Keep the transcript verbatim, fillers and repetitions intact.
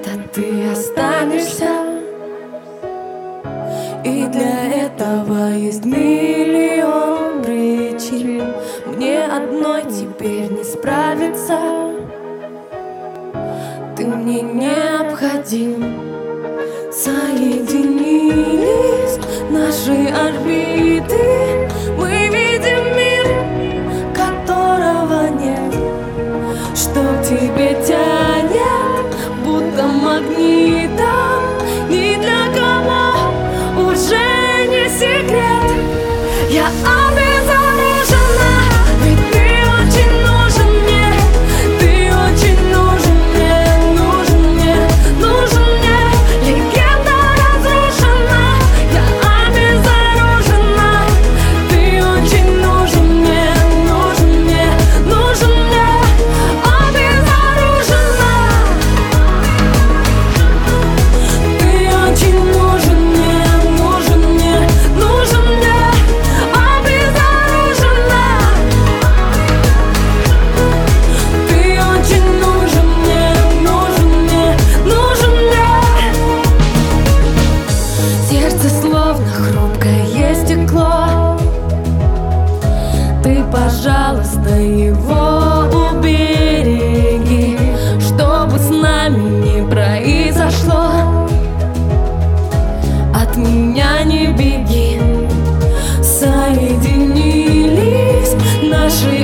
где-то ты останешься, и для этого есть миллион причин. Мне одной теперь не справиться, ты мне необходим. Соединились наши орбиты, мы видим мир, которого нет. Что к тебе тянет, будто магнитом, ни для кого уже не секрет. Я обезоружена, ведь ты очень нужен мне, ты очень нужен мне, нужен мне, нужен мне. Легенда разрушена, я обезоружена, ты очень нужен мне, нужен мне, нужен мне. Обезоружена, ты очень нужен мне, нужен мне, нужен мне. Обезоружена, ты очень нужен мне, нужен мне, нужен мне. Сердце словно хрупкое стекло, ты, пожалуйста, его убереги, чтобы с нами не произошло. От меня не беги, соединились наши